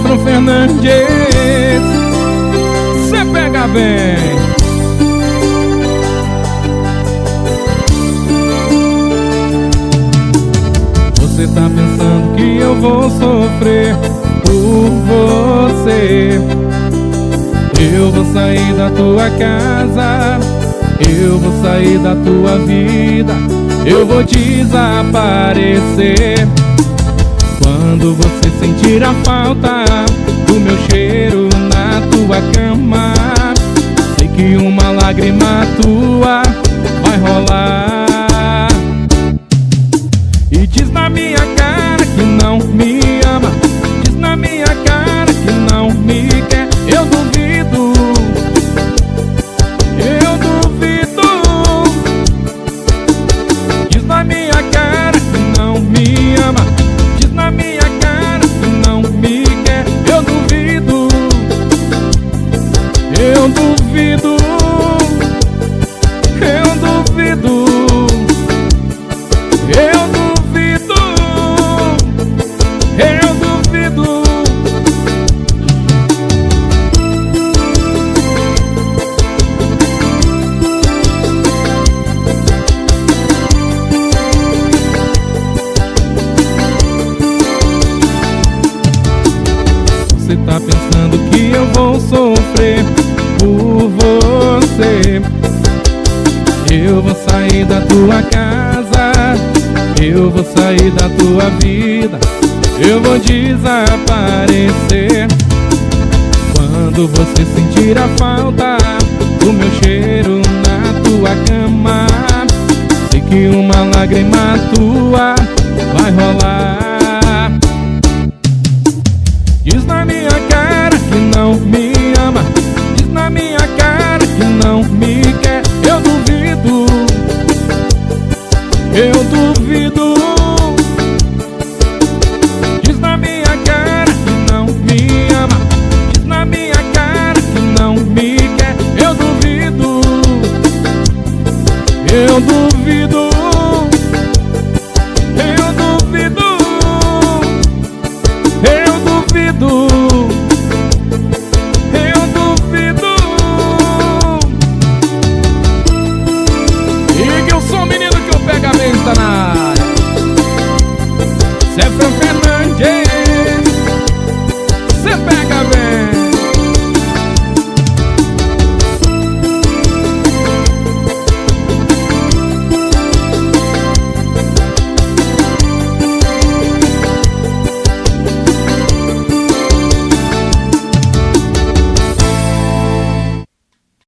Cefron Fernandes, cê pega bem. Você tá pensando que eu vou sofrer por você? Eu vou sair da tua casa, eu vou sair da tua vida, eu vou desaparecer. Quando você sentir a falta do meu cheiro na tua cama, sei que uma lágrima tua vai rolar. E diz na minha cara que não me ama, diz na minha cara que não me quer. Eu duvido, eu duvido. Diz na minha cara que não me ama, diz na minha cara que não me quer. Eu duvido, eu duvido, eu duvido, eu duvido, eu duvido. Você tá pensando que eu vou sofrer por você? Eu vou sair da tua casa, eu vou sair da tua vida, eu vou desaparecer. Quando você sentir a falta do meu cheiro na tua cama, sei que uma lágrima tua vai rolar. Diz na minha cara que não me ama, diz na minha cara que não me quer. Eu duvido, eu duvido. Diz na minha cara que não me ama, diz na minha cara que não me quer. Eu duvido, eu duvido, eu duvido, eu duvido, eu duvido. E que eu sou o menino que eu pego a mesa na área. Cefron